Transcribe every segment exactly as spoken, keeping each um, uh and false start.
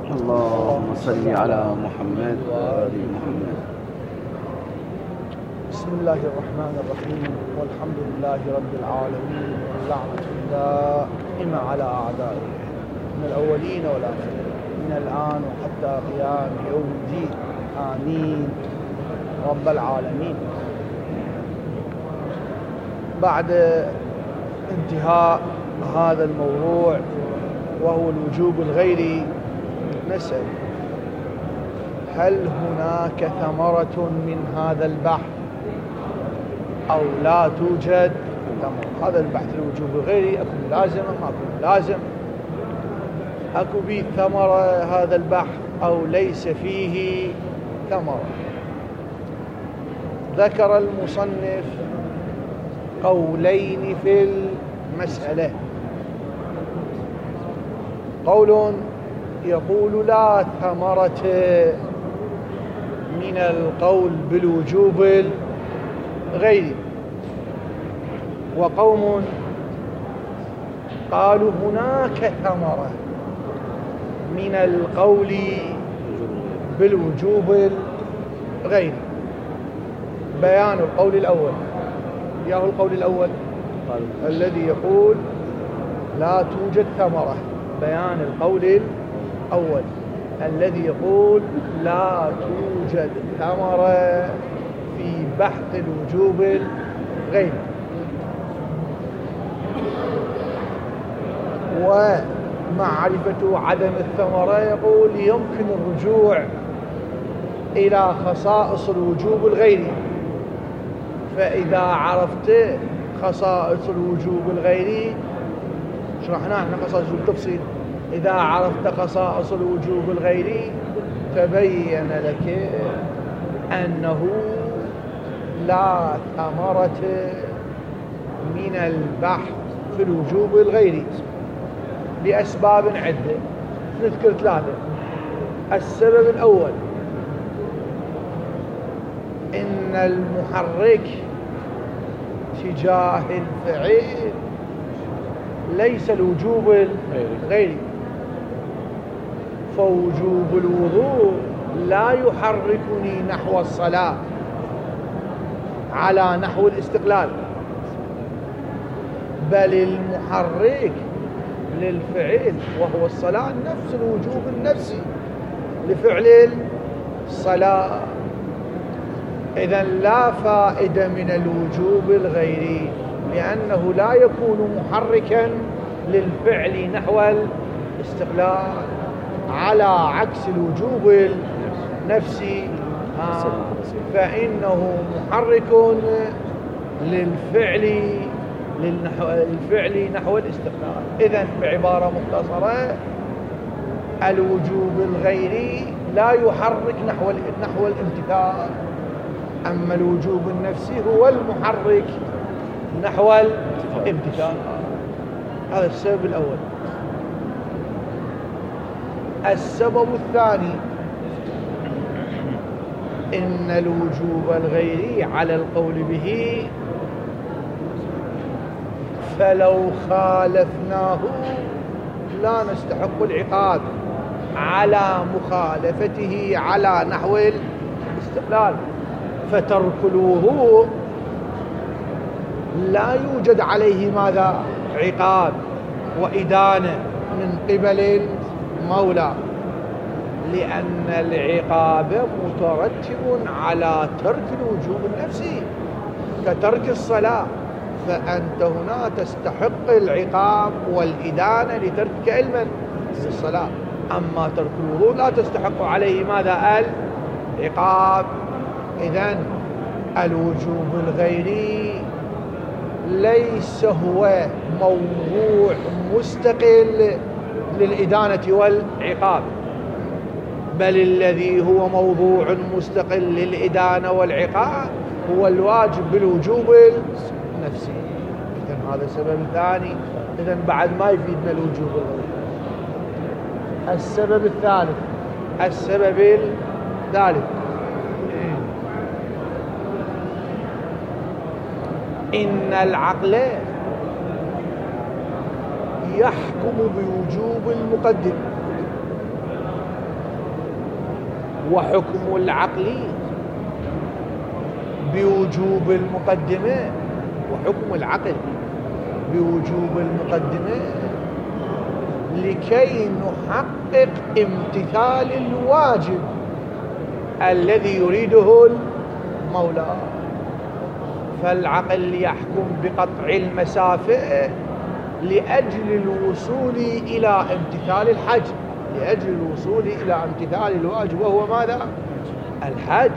اللهم صل على محمد وآل محمد. بسم الله الرحمن الرحيم، والحمد لله رب العالمين، واللعنة دائمة على أعدائه من الأولين والآخرين من الآن وحتى قيام يوم الدين، آمين رب العالمين. بعد انتهاء هذا الموضوع وهو الوجوب الغيري، نسأل: هل هناك ثمرة من هذا البحث أو لا توجد ثمرة؟ هذا البحث الوجوب الغيري أكو لازم ما أكو لازم، أكو به ثمرة هذا البحث أو ليس فيه ثمرة. ذكر المصنف قولين في المسألة. قول يقول لا ثمرة من القول بالوجوب الغيري، وقوم قالوا هناك ثمرة من القول بالوجوب الغيري. بيان القول الأول، ياهو القول الأول الذي يقول لا توجد ثمرة. بيان القول الأول الذي يقول لا توجد ثمرة في بحث الوجوب الغيري. ومعرفة عدم الثمرة يقول يمكن الرجوع إلى خصائص الوجوب الغيري. فإذا عرفت خصائص الوجوب الغيري، شرحنا احنا خصائص بالتفصيل، إذا عرفت خصائص الوجوب الغيري تبين لك أنه لا ثمرة من البحث في الوجوب الغيري لأسباب عدة، نذكر ثلاثة. السبب الأول إن المحرك تجاه الفعل ليس الوجوب الغيري، فوجوب الوضوء لا يحركني نحو الصلاة على نحو الاستقلال، بل المحرك للفعل وهو الصلاة نفس الوجوب النفسي لفعل الصلاة. إذن لا فائدة من الوجوب الغيري، لأنه لا يكون محركا للفعل نحو الاستقلال، على عكس الوجوب النفسي آه فإنه محرك للفعل للنحو الفعل نحو الاستقلال. إذن بعبارة مختصرة، الوجوب الغيري لا يحرك نحو نحو الامتثال، أما الوجوب النفسي هو المحرك نحو الامتثال. هذا السبب الأول. السبب الثاني إن الوجوب الغيري على القول به فلو خالفناه لا نستحق العقاب على مخالفته على نحو الاستقلال، فترك الوضوء لا يوجد عليه ماذا؟ عقاب وإدانة من قبل المولى، لأن العقاب مترتب على ترك الوجوب النفسي كترك الصلاة، فأنت هنا تستحق العقاب والإدانة لتركك علما للصلاة. أما ترك الوضوء لا تستحق عليه ماذا؟ العقاب. إذن الوجوب الغيري ليس هو موضوع مستقل للإدانة والعقاب، بل الذي هو موضوع مستقل للإدانة والعقاب هو الواجب بالوجوب النفسي. إذن هذا السبب الثاني. إذن بعد ما يفيدنا الوجوب الغيري. السبب الثالث السبب الثالث إن العقل يحكم بوجوب المقدم وحكم العقل بوجوب المقدمة، وحكم العقل بوجوب المقدمة لكي نحقق امتثال الواجب الذي يريده المولى. فالعقل يحكم بقطع المسافة لأجل الوصول إلى امتثال الحج، لأجل الوصول إلى امتثال الواجب، وهو ماذا؟ الحج.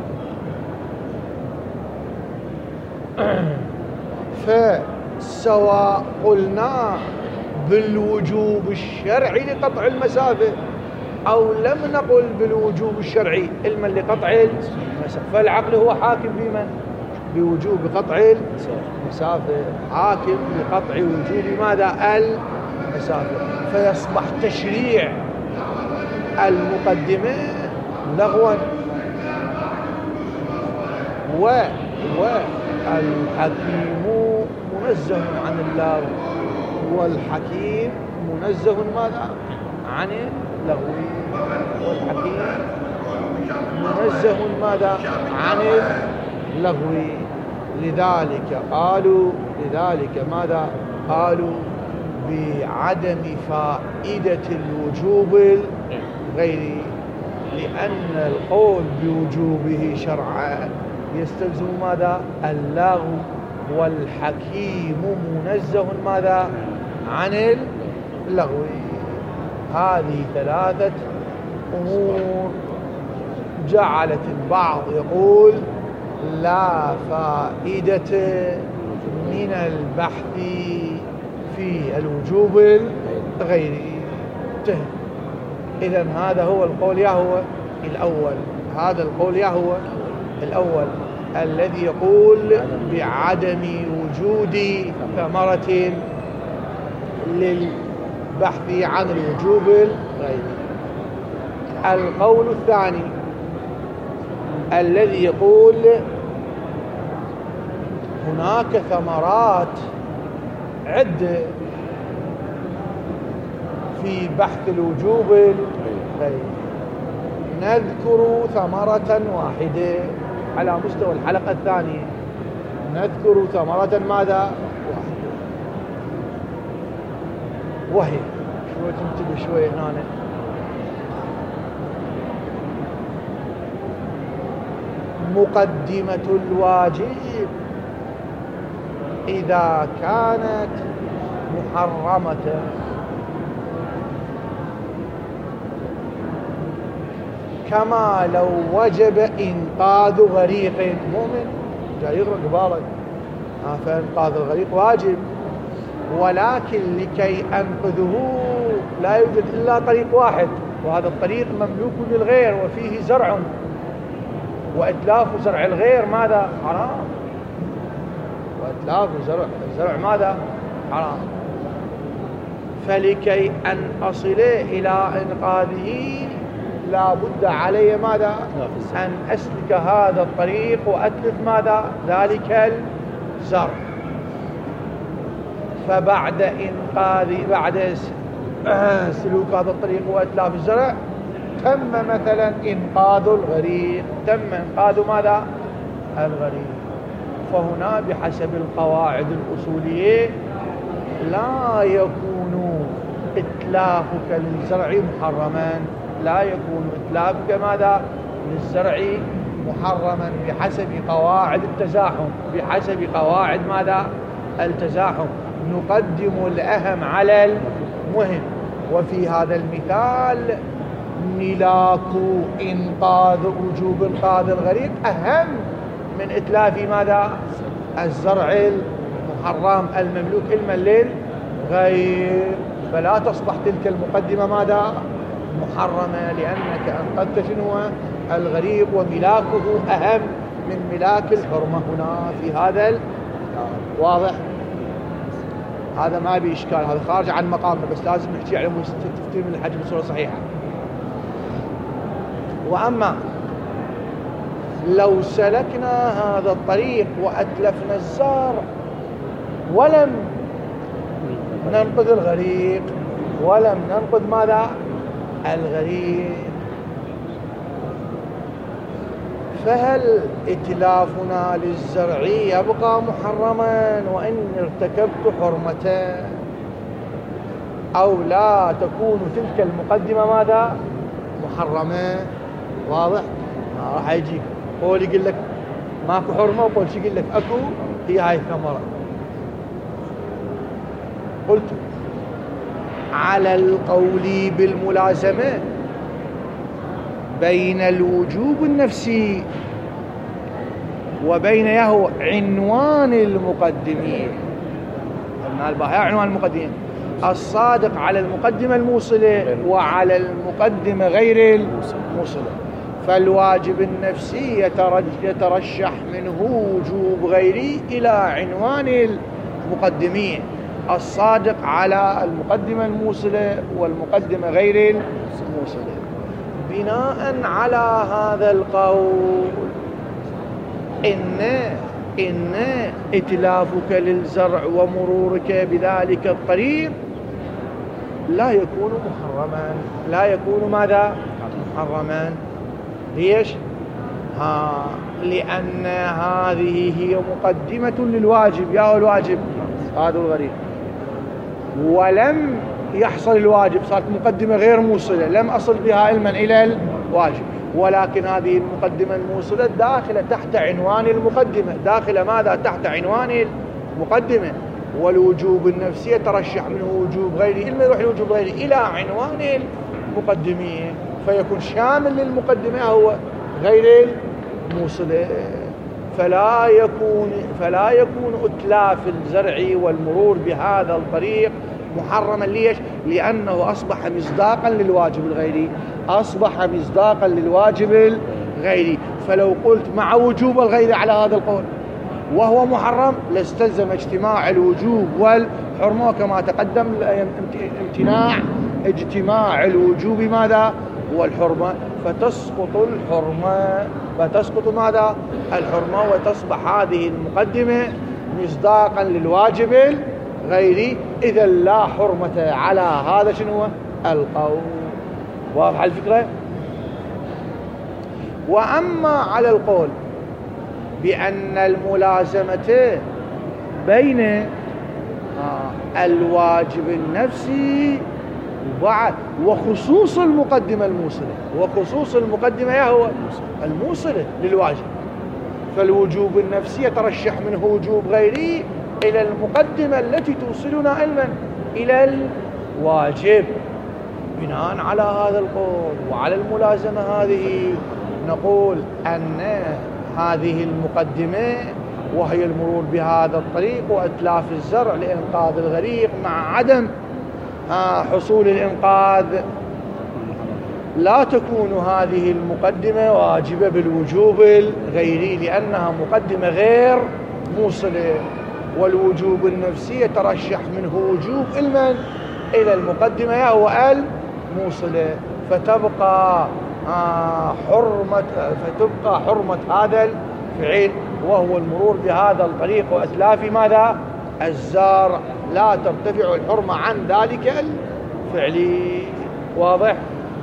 فسواء قلنا بالوجوب الشرعي لقطع المسافة أو لم نقل بالوجوب الشرعي علما لقطع المسافة، فالعقل هو حاكم بمن؟ بوجوب قطع المسافة، حاكم بقطع وجوب ماذا؟ المسافة. فيصبح تشريع المقدمة لغوا، و والحكيم منزه عن اللغو، والحكيم منزه ماذا؟ عن اللغو، والحكيم منزه ماذا؟ عن اللغو. لذلك قالوا لذلك ماذا؟ قالوا بعدم فائدة الوجوب الغيري، لأن القول بوجوبه شرعا يستلزم ماذا؟ اللغو، والحكيم منزه ماذا؟ عن اللغو. هذه ثلاثة أمور جعلت البعض يقول لا فائدة من البحث في الوجوب الغيري. إذن هذا هو القول يا هو الأول، هذا القول يا هو الأول الذي يقول بعدم وجود ثمرة للبحث عن الوجوب الغيري. القول الثاني الذي يقول هناك ثمرات عدة في بحث الوجوب الغيري، نذكر ثمرة واحدة على مستوى الحلقة الثانية، نذكر ثمرة ماذا؟ واحدة، وهي شوية تنتبه شوية هنا. مقدمة الواجب إذا كانت محرمة كما لو وجب إنقاذ غريق. مؤمن جاي يغرق بالك، فإنقاذ الغريق واجب، ولكن لكي أنقذه لا يوجد إلا طريق واحد، وهذا الطريق مملوك للغير وفيه زرع، وإتلاف زرع الغير ماذا؟ حرام، وإتلاف زرع الزرع ماذا؟ حرام. فلكي أن أصل إلى إنقاذه لا بد علي ماذا؟ أن أسلك هذا الطريق وأتلف ماذا؟ ذلك الزرع. فبعد إنقاذ بعد سلوك هذا الطريق وإتلاف الزرع تم مثلا إنقاذ الغريق، تم إنقاذ ماذا؟ الغريق. فهنا بحسب القواعد الأصولية لا يكون إتلافك للزرع محرما، لا يكون إتلافك ماذا؟ للزرع محرما بحسب قواعد التزاحم، بحسب قواعد ماذا؟ التزاحم. نقدم الأهم على المهم، وفي هذا المثال ملاك إنقاذ وجوب إنقاذ الغريق أهم من إتلاف ماذا؟ الزرع المحرم المملوك علما للغير. فلا تصبح تلك المقدمة ماذا؟ محرمة، لأنك أنقذت شنو؟ الغريق، وملاكه أهم من ملاك الحرمة هنا في هذا ال... واضح؟ هذا ما بإشكال، هذا خارج عن مقامنا، بس لازم نحكي على تفسير من الحج بصورة صحيحة. وأما لو سلكنا هذا الطريق وأتلفنا الزرع ولم ننقذ الغريق، ولم ننقذ ماذا؟ الغريق، فهل إتلافنا للزرع يبقى محرما وإن ارتكبت حرمة، أو لا تكون تلك المقدمة ماذا؟ محرمة؟ واضح؟ راح يجيك قول يقول لك ماكو حرمة، وقول شي يقول لك أكو، هي هاي الثمرة. قلت على القول بالملازمة بين الوجوب النفسي وبين يهو عنوان المقدمين. قلنا الباهي عنوان المقدمين الصادق على المقدمة الموصلة وعلى المقدمة غير الموصلة. فالواجب النفسي يترشح منه وجوب غيري إلى عنوان المقدمين الصادق على المقدمة الموصلة والمقدمة غير الموصلة. بناء على هذا القول إن إن إتلافك للزرع ومرورك بذلك الطريق لا يكون محرما، لا يكون ماذا؟ محرما. ليش؟ ها لأن هذه هي مقدمة للواجب. يا هو الواجب هذا الغريب، ولم يحصل الواجب، صارت مقدمة غير موصلة، لم أصل بها علما إلى الواجب، ولكن هذه المقدمة الموصلة داخلة تحت عنوان المقدمة، داخلة ماذا؟ تحت عنوان المقدمة. والوجوب النفسي يترشح منه وجوب غيري، إلما يروح الوجوب غيري إلى عنوان المقدمين، فيكون شامل للمقدمة هو غير الموصلة. فلا يكون فلا يكون إتلاف الزرع والمرور بهذا الطريق محرما. ليش؟ لأنه أصبح مصداقا للواجب الغيري، أصبح مصداقا للواجب الغيري. فلو قلت مع وجوب الغير على هذا القول وهو محرم لاستلزم اجتماع الوجوب والحرمة كما تقدم، امتناع اجتماع الوجوب ماذا؟ والحرمة، فتسقط الحرمة، فتسقط ماذا؟ الحرمة، وتصبح هذه المقدمة مصداقا للواجب الغيري. إذا لا حرمة على هذا شنو القول. واضح الفكرة؟ وأما على القول بأن الملازمة بين الواجب النفسي وبعد وخصوص المقدمة الموصلة، وخصوص المقدمة هو الموصلة للواجب، فالوجوب النفسي يترشح منه وجوب غيري إلى المقدمة التي توصلنا علما إلى الواجب. بناء على هذا القول وعلى الملازمة هذه نقول أن هذه المقدمة وهي المرور بهذا الطريق وإتلاف الزرع لإنقاذ الغريق مع عدم حصول الإنقاذ، لا تكون هذه المقدمة واجبة بالوجوب الغيري لأنها مقدمة غير موصلة. والوجوب النفسي يترشح منه وجوب علما إلى المقدمة هو الموصلة، فتبقى حرمة فتبقى حرمة هذا الفعل وهو المرور بهذا الطريق وإتلاف ماذا؟ الزرع، لا ترتفع الحرمة عن ذلك الفعل. واضح؟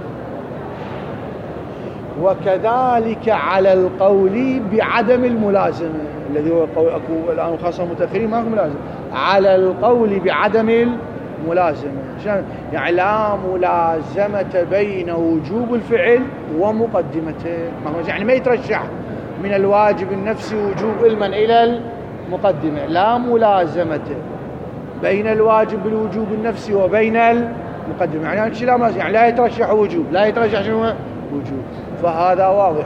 وكذلك على القول بعدم الملازمة الذي هو قول أكو الآن خاصة متأخرين ما هو ملازم، على القول بعدم الملازمة يعني لا ملازمة بين وجوب الفعل ومقدمته، يعني ما يترشح من الواجب النفسي وجوب علما إلى المقدمة، لا ملازمة بين الواجب بالوجوب النفسي وبين المقدمة، يعني لا ملازمة، يعني لا يترشح وجوب، لا يترشح شنو وجوب. فهذا واضح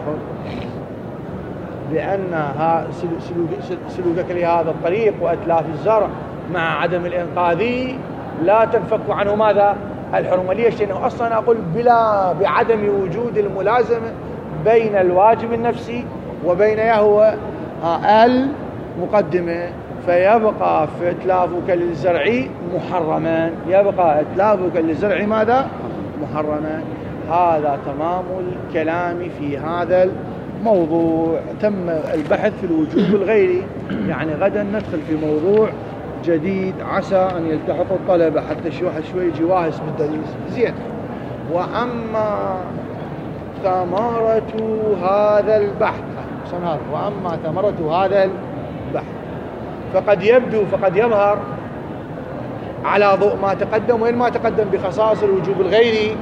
بأن سلوكك لهذا الطريق وإتلاف الزرع مع عدم الإنقاذ لا تنفك عنه ماذا؟ الحرمة. ليش؟ لأنه أصلا أقول بلا بعدم وجود الملازمة بين الواجب النفسي وبين يهوى المقدمة، فيبقى في إتلافك للزرع محرما، يبقى إتلافك للزرع ماذا؟ محرما. هذا تمام الكلام في هذا الموضوع. تم البحث في الوجوب الغيري، يعني غدا ندخل في موضوع جديد عسى أن يلتحق الطلبة حتى شوي شوي يجي واهس بالدرس زين. وأما ثمرة هذا البحث عشان هذا. وأما ثمرة هذا البحث فقد يبدو فقد يظهر على ضوء ما تقدم وين ما تقدم بخصائص الوجوب الغيري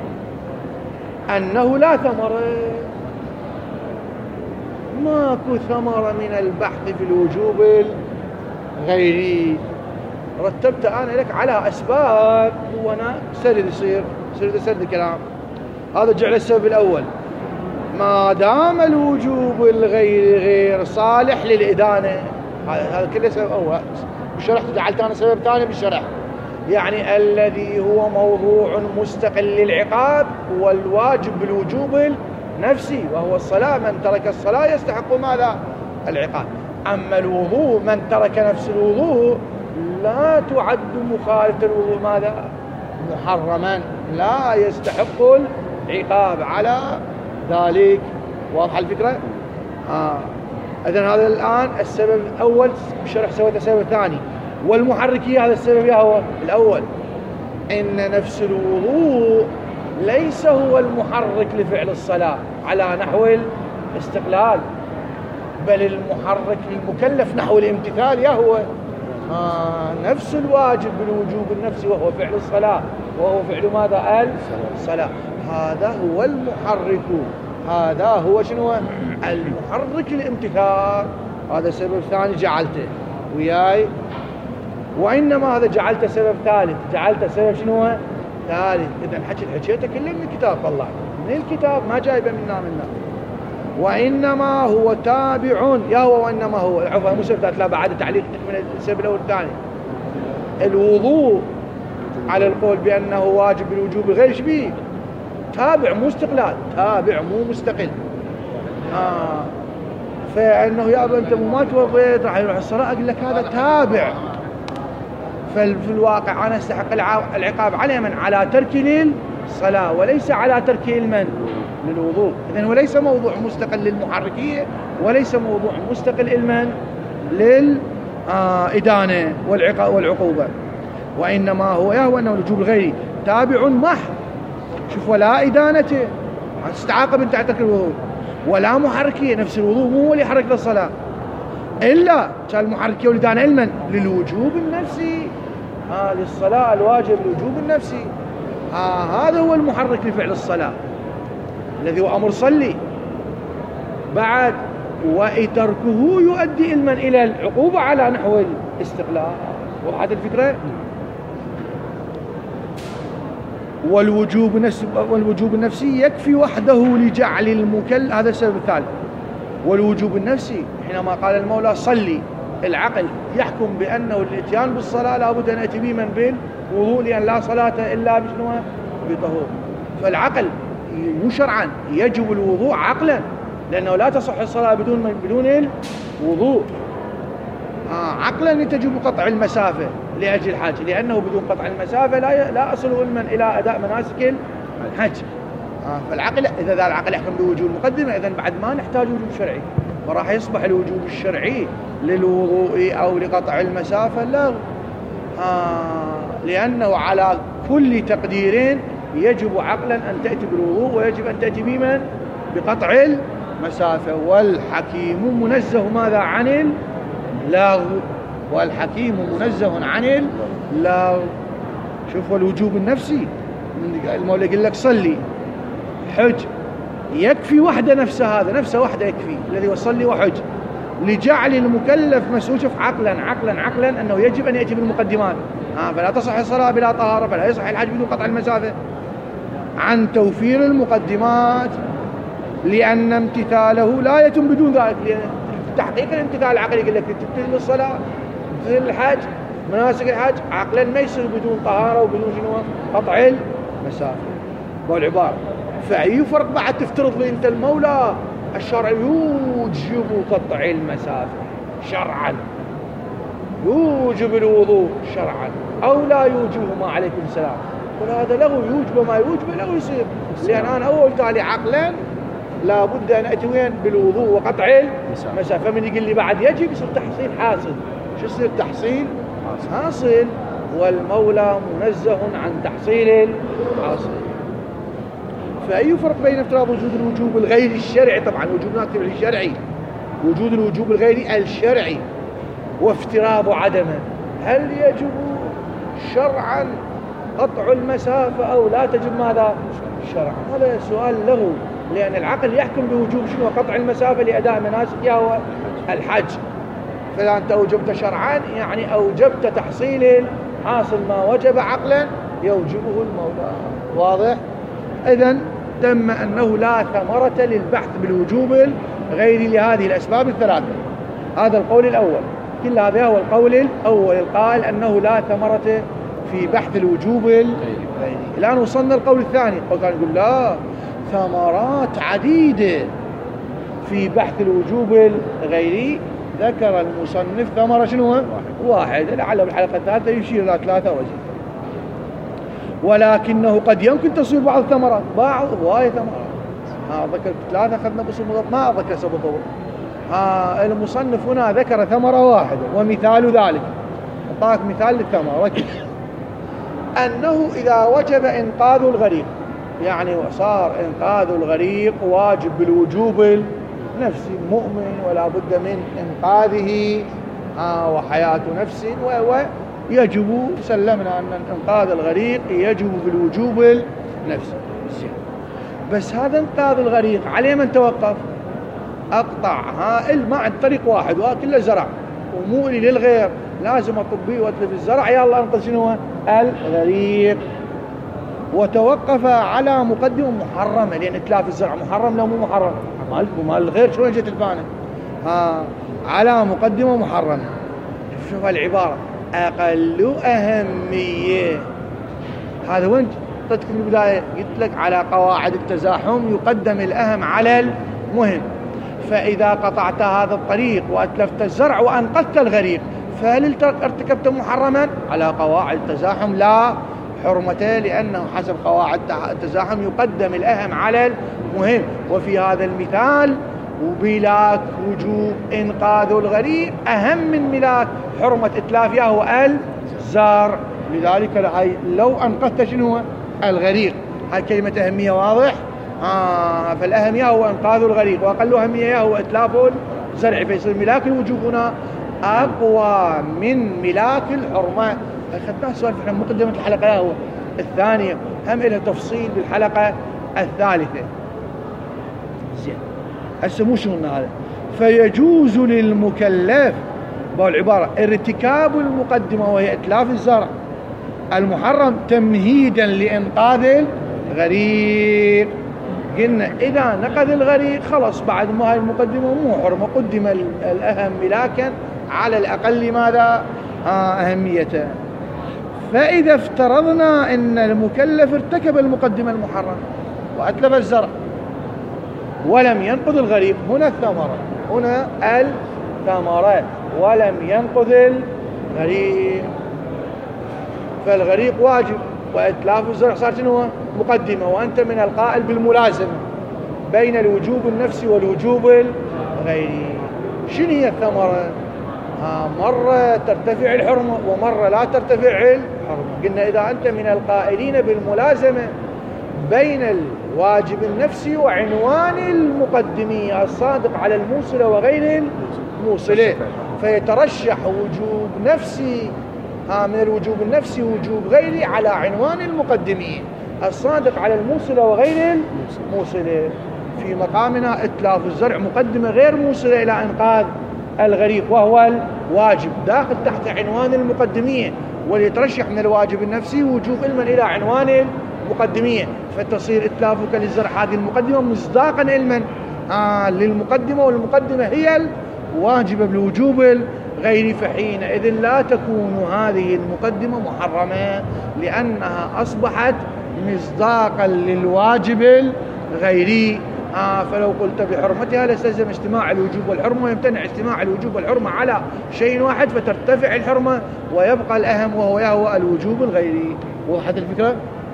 أنه لا ثمرة، ماكو ثمرة من البحث في الوجوب الغيري. رتبت أنا لك على أسباب وأنا سرد يصير سرد سرد الكلام. هذا جعل السبب الأول، ما دام الوجوب الغيري غير صالح للإدانة. هذا كله سبب أول بالشرح، جعلت أنا سبب ثاني بالشرح، يعني الذي هو موضوع مستقل للعقاب هو الواجب بالوجوب النفسي وهو الصلاة. من ترك الصلاة يستحق ماذا؟ العقاب. أما الوضوء من ترك نفس الوضوء لا تعد مخالفة الوضوء ماذا؟ محرما، لا يستحق العقاب على ذلك. واضح الفكرة؟ آه. إذن هذا الآن السبب الأول بشرح سويت السبب الثاني. والمحركية هذا السبب هو الأول، إن نفس الوضوء ليس هو المحرك لفعل الصلاة على نحو الاستقلال، بل المحرك للمكلف نحو الامتثال يهو آه نفس الواجب بالوجوب النفسي وهو فعل الصلاة، وهو فعل ماذا؟ الصلاة. هذا هو المحرك، هذا هو شنو؟ المحرك للامتثال. هذا السبب ثاني جعلته وياي. وإنما هذا جعلته سبب ثالث، جعلته سبب شنو؟ ثالث. إذا حكيت حكيته كله من الكتاب، طلع من الكتاب ما جايبه منا منا. وإنما هو تابع يا هو وإنما هو عفوا مو سبب ثالث، لا بعد تعليق من السبب الأول الثاني. الوضوء على القول بأنه واجب بالوجوب غير شبيه، تابع مو استقلال، تابع مو مستقل. آه. فإنه يا أبا أنت مو ما توضيت راح يروح الصلاة، أقول لك هذا تابع. ففي الواقع أنا استحق العقاب على من؟ على ترك للصلاة وليس على ترك المن للوضوء. إذن هو ليس موضوع مستقل للمحركية وليس موضوع مستقل المن للإدانة والعقوبة. وإنما هو يهو أنه الوجوب الغيري تابع محض. شوف، ولا إدانته تستعاقب أنت على ترك الوضوء، ولا محركية، نفس الوضوء مو هو اللي يحرك للصلاة، إلا كان المحركية والإدانة علما للوجوب النفسي. آه للصلاة الواجب الوجوب النفسي. آه هذا هو المحرك لفعل الصلاة الذي هو أمر صلي. بعد وتركه يؤدي علما إلى العقوبة على نحو الاستقلال. وهذه الفكرة. والوجوب نفس والوجوب النفسي يكفي وحده لجعل المكلف. هذا السبب الثالث. والوجوب النفسي حينما قال المولى صلي، العقل يحكم بأنه الاتيان بالصلاة لابد أن يأتي به من بالوضوء، لأن لا صلاة إلا بشنو؟ بطهور. فالعقل مو شرعا يجب الوضوء عقلا، لأنه لا تصح الصلاة بدون بدون الوضوء. آه عقلا تجب قطع المسافة لأجل الحج، لأنه بدون قطع المسافة لا لا أصل علما إلى أداء مناسك الحج. آه فالعقل إذا ذا العقل يحكم بوجوب المقدمة، إذن بعد ما نحتاج وجوب شرعي، وراح يصبح الوجوب الشرعي للوضوء أو لقطع المسافة لا. آه لأنه على كل تقدير يجب عقلا أن تأتي بالوضوء، ويجب أن تأتي بمن؟ بقطع المسافة. والحكيم منزه ماذا؟ عن اللغو. والحكيم منزه عن اللغو. شوفوا الوجوب النفسي، المولى يقول لك صلي، حج، يكفي وحده نفسه، هذا نفسه وحده يكفي الذي يصلي وحج، لجعل المكلف مسؤول. شوف عقلا عقلا عقلا أنه يجب أن يأتي بالمقدمات. آه فلا تصح الصلاة بلا طهارة، فلا يصح الحج بدون قطع المسافة. عن توفير المقدمات، لأن امتثاله لا يتم بدون ذلك. لأن تحقيق الامتثال العقلي يقول لك تمتثل الصلاة، تمتثل الحج، مناسك الحج، عقلا ما يصير بدون طهارة وبدون شنو؟ قطع المسافة. والعبارة فأي فرق بعد تفترض لي أنت المولى الشرع يوجب قطع المسافة شرعا، يوجب الوضوء شرعا، أو لا يوجبه؟ ما عليكم السلام. وهذا له يوجب ما يوجب له يصير، لأن أنا أول تالي عقلا لابد أن أتي وين؟ بالوضوء وقطع المسافة. فمن يقول لي بعد يجب، يصير تحصيل حاصل. شو يصير تحصيل حاصل؟ والمولى منزه عن تحصيل الحاصل. فأي فرق بين افتراض وجود الوجوب الغير الشرعي؟ طبعا وجوب ناتج الشرعي وجود الوجوب الغيري الشرعي وافتراب عدمه، هل يجب شرعا قطع المسافة أو لا تجب ماذا؟ شرعا. هذا سؤال له، لأن العقل يحكم بوجوب شنو؟ قطع المسافة لأداء مناسك هو الحج. فإذا أنت أوجبت شرعا يعني أوجبت تحصيل حاصل ما وجب عقلا يوجبه المولى. واضح؟ إذن تم أنه لا ثمرة للبحث بالوجوب الغيري لهذه الأسباب الثلاثة. هذا القول الأول، كل هذا هو القول الأول القائل أنه لا ثمرة في بحث الوجوب الغيري. الآن وصلنا القول الثاني، القول الثاني يقول لا، ثمرات عديدة في بحث الوجوب الغيري. ذكر المصنف ثمرة شنو؟ واحد، لعله بالحلقة الثالثة يشير إلى ثلاثة وجه، ولكنه قد يمكن تصوير بعض الثمرات، بعض هواية ثمرات. ها ذكر ثلاثة أخذنا بصوب ما ذكر سبب. ها المصنف هنا ذكر ثمرة واحدة، ومثال ذلك أعطاك مثال للثمرة، ركز، أنه إذا وجب إنقاذ الغريق، يعني صار إنقاذ الغريق واجب بالوجوب النفسي، مؤمن ولا بد من إنقاذه آه وحياة نفس، ويجب سلمنا أن إنقاذ الغريق يجب بالوجوب النفسي. بس هذا إنقاذ الغريق عليه من توقف؟ أقطع هائل ما عند طريق واحد وكله زرع ومؤلي للغير، لازم أطبي وأتلف الزرع، يا الله أنقذ شنو؟ الغريق. وتوقف على مقدمة محرمة، لأن إتلاف الزرع محرم لو مو محرم؟ مال مال الغير شلون جت الفانة؟ ها على مقدمة محرمة. شوف العبارة أقل أهمية، هذا وين قلت في البداية؟ قلت لك على قواعد التزاحم يقدم الأهم على المهم. فإذا قطعت هذا الطريق وأتلفت الزرع وأنقذت الغريق، فهل ارتكبت محرما؟ على قواعد التزاحم لا حرمته، لأنه حسب قواعد التزاحم يقدم الأهم على المهم. وفي هذا المثال وبلاك وجوب إنقاذ الغريق أهم من ملاك حرمة إتلافها هو الزرع. لذلك لو أنقذت شنو؟ الغريق. هاي كلمة أهمية، واضح؟ آه فالأهمية هو إنقاذ الغريق، وأقل أهمية هو إتلاف الزرع، فيصير ملاك الوجوب هنا أقوى من ملاك الحرمة. أخذنا سؤال في مقدمة الحلقة هو الثانية، هم إلى تفصيل بالحلقة الثالثة. زين، هسه مو شغلنا هذا. فيجوز للمكلف بالعبارة ارتكاب المقدمة وهي إتلاف الزرع المحرم تمهيدا لإنقاذ الغريق. قلنا إذا نقذ الغريق خلص بعد ما هاي المقدمة مو حرمة، قدم الأهم ملاكا على الأقل ماذا؟ آه أهميته. فإذا افترضنا أن المكلف ارتكب المقدمة المحرمة وأتلف الزرع ولم ينقذ الغريق، هنا الثمرة، هنا الثمرة، ولم ينقذ الغريق، فالغريق واجب وإتلاف الزرع صار شنو؟ مقدمة. وأنت من القائل بالملازمة بين الوجوب النفسي والوجوب الغيري. شنو هي الثمرة؟ مرة ترتفع الحرمة ومرة لا ترتفع الحرمة. قلنا إذا أنت من القائلين بالملازمة بين الواجب النفسي وعنوان المقدمية الصادق على الموصلة وغير الموصلة، فيترشح وجوب نفسي من الوجوب النفسي وجوب غيري على عنوان المقدمية الصادق على الموصلة وغير الموصلة. في مقامنا إتلاف الزرع مقدمة غير موصلة إلى إنقاذ الغريق وهو الواجب، داخل تحت عنوان المقدمية، وليترشح من الواجب النفسي وجوب علما إلى عنوان المقدمية، فتصير إتلافك للزرع هذه المقدمة مصداقا علما آه للمقدمة، والمقدمة هي الواجبة بالوجوب الغيري. فحينئذ لا تكون هذه المقدمة محرمة، لأنها أصبحت مصداقا للواجب الغيري. آه فلو قلت بحرمتها لاستلزم اجتماع الوجوب والحرمة، ويمتنع اجتماع الوجوب والحرمة على شيء واحد، فترتفع الحرمة ويبقى الأهم وهو يهوى الوجوب الغيري. وضحت الفكرة؟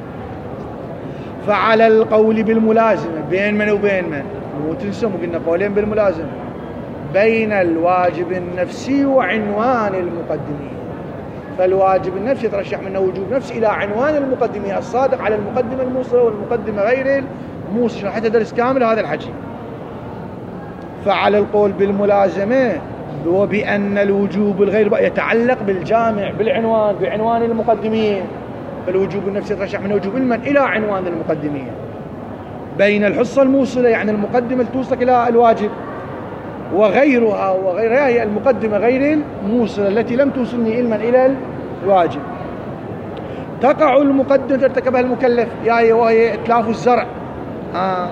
فعلى القول بالملازمة بين من وبين من، مو تنسوا قلنا قولين بالملازمة بين الواجب النفسي وعنوان المقدمية. فالواجب النفسي يترشح منه وجوب نفسي إلى عنوان المقدمية الصادق على المقدمة الموصلة والمقدمة غير الموصلة، حتى درس كامل هذا الحكي. فعلى القول بالملازمة وبأن الوجوب الغير يتعلق بالجامع بالعنوان بعنوان المقدمية. الوجوب النفسي يترشح من وجوب علما إلى عنوان المقدمية بين الحصة الموصلة يعني المقدمة توصلك إلى الواجب وغيرها وغيرها هي المقدمة غير الموصلة التي لم توصلني علما إلى الواجب. تقع المقدمة ارتكبها المكلف يعني وهي إتلاف الزرع آه.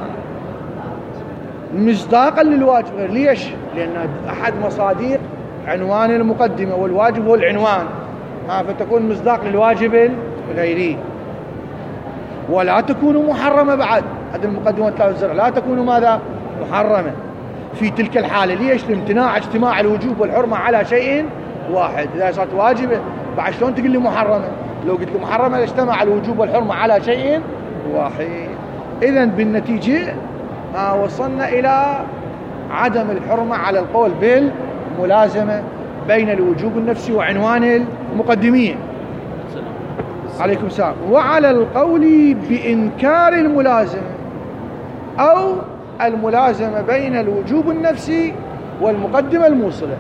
مصداقا للواجب غير. ليش؟ لأن أحد مصادق عنوان المقدمة والواجب هو العنوان آه فتكون مصداق للواجب الغيري. ولا تكون محرمة بعد هذه المقدمة إتلاف الزرع لا تكون ماذا؟ محرمة في تلك الحالة. ليش؟ لامتناع اجتماع الوجوب والحرمة على شيء واحد. إذا صارت واجبة بعد شلون تقول لي محرمة؟ لو قلت لي محرمة اجتمع الوجوب والحرمة على شيء واحد. إذن بالنتيجة آه وصلنا إلى عدم الحرمة على القول بالملازمة بين الوجوب النفسي وعنوان المقدمية. عليكم السلام. وعلى القول بإنكار الملازمة أو الملازمة بين الوجوب النفسي والمقدمة الموصلة.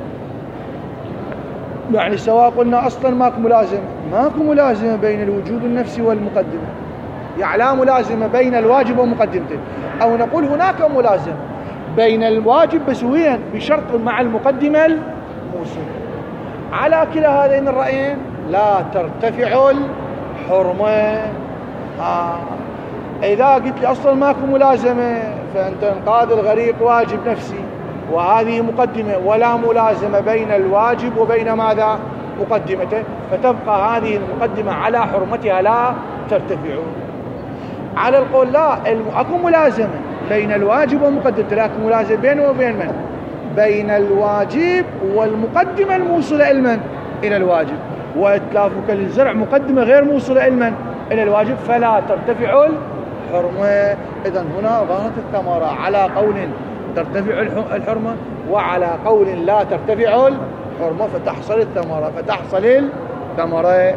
يعني سواء قلنا أصلا ماكو ملازمة ماكو ملازمة بين الوجوب النفسي والمقدمة يعني لا ملازمة بين الواجب ومقدمته أو نقول هناك ملازمة بين الواجب بس وين بشرط مع المقدمة الموصلة. على كلا هذين الرأيين لا ترتفع الحرمة. آه. إذا قلت لي أصلا ماكو ملازمة فأنت إنقاذ الغريق واجب نفسي وهذه مقدمة ولا ملازمة بين الواجب وبين ماذا؟ مقدمته فتبقى هذه المقدمة على حرمتها لا ترتفع. على القول لا أكو ملازمة بين الواجب ومقدمته لكن ملازمة بينه وبين من؟ بين الواجب والمقدمة الموصلة علما إلى الواجب وإتلافك للزرع مقدمة غير موصلة علما إلى الواجب فلا ترتفع الحرمة. إذن هنا ظهرت الثمرة على قول ترتفع الحرمة وعلى قول لا ترتفع الحرمة فتحصل الثمرة فتحصل الثمرة.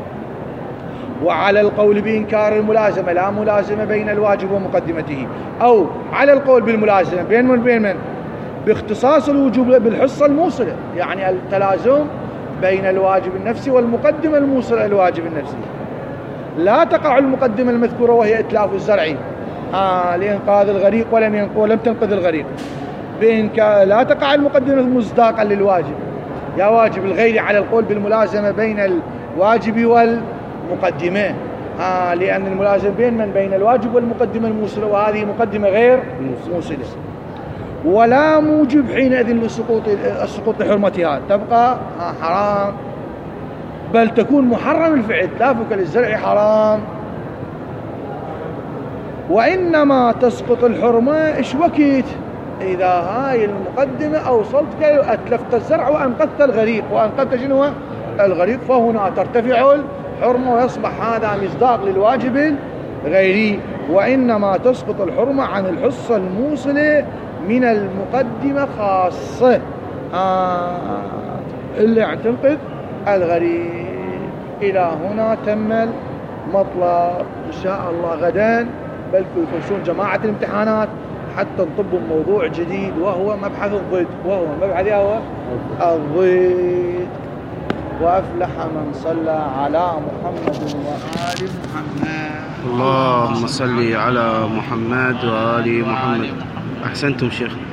وعلى القول بإنكار الملازمة لا ملازمة بين الواجب ومقدمته أو على القول بالملازمة بين من بين من باختصاص الوجوب بالحصة الموصلة يعني التلازم بين الواجب النفسي والمقدمة الموصلة الواجب النفسي. لا تقع المقدمة المذكورة وهي إتلاف الزرع آه لإنقاذ الغريق ولم ينقذ ولم تنقذ الغريق بإنكار لا تقع المقدمة مصداقا للواجب يا واجب الغير على القول بالملازمة بين الواجب والمقدمة آه لأن الملازمة بين من بين الواجب والمقدمة الموصلة وهذه مقدمة غير موصلة. ولا موجب حينئذ لسقوط السقوط لحرمتها تبقى آه حرام بل تكون محرم الفعل إتلافك للزرع حرام. وإنما تسقط الحرمة إيش وقت؟ إذا هاي المقدمة أوصلتك أتلفت الزرع وأنقذت الغريق وأنقذت شنو الغريق فهنا ترتفع الحرمة ويصبح هذا مصداق للواجب الغيري. وإنما تسقط الحرمة عن الحصة الموصلة من المقدمة خاصة آه اللي تنقذ الغريق. إلى هنا تم المطلب. إن شاء الله غدا بل يخشون جماعة الامتحانات حتى نطبوا موضوع جديد وهو مبحث الضد وهو مبحث هو الضد. وأفلح من صلى على محمد وآل محمد. اللهم صل على محمد وآل محمد. أحسنتم شيخ.